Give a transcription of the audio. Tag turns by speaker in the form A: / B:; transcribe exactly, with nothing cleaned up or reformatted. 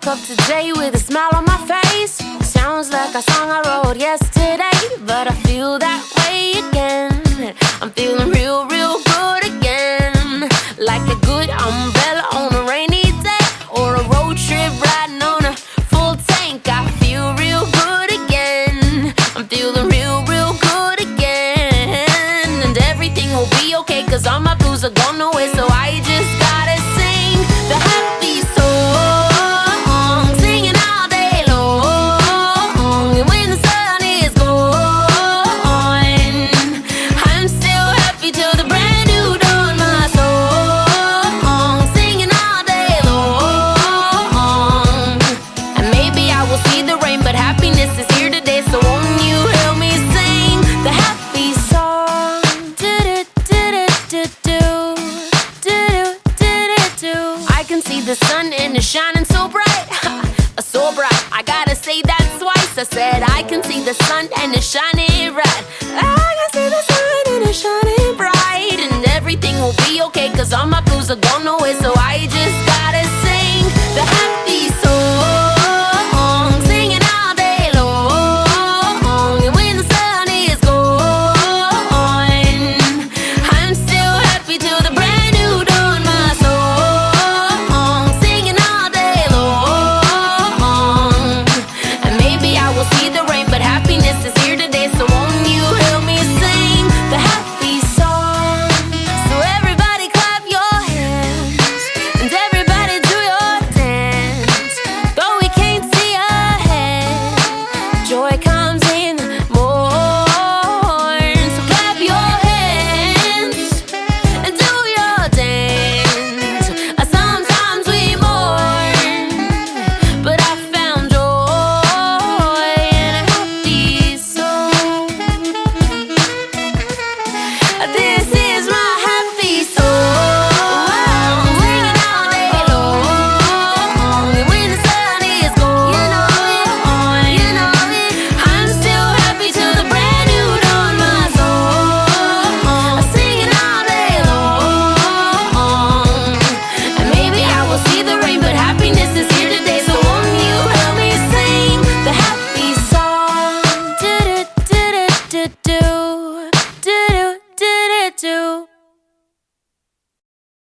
A: woke up today with a smile on my face. Sounds like a song I wrote yesterday, but I feel that way again. I'm feeling real, real good again. Like a good umbrella on a rainy day, or a road trip riding on a full tank. I feel real good again. I'm feeling real, real good again. And everything will be okay, cause all my blues are gone away. So I just gotta sing the happy song, singing all day long. And when the sun is gone, I'm still happy till the brand new dawn. My song, singing all day long. And maybe I will see the rain, but happiness is here today. So won't you help me sing the happy song? I can see the sun and it's shining so bright, so bright. I gotta say that twice. I said I can see the sun and it's shining bright. I can see the sun and it's shining bright. And everything will be okay, cause all my blues are gone away. So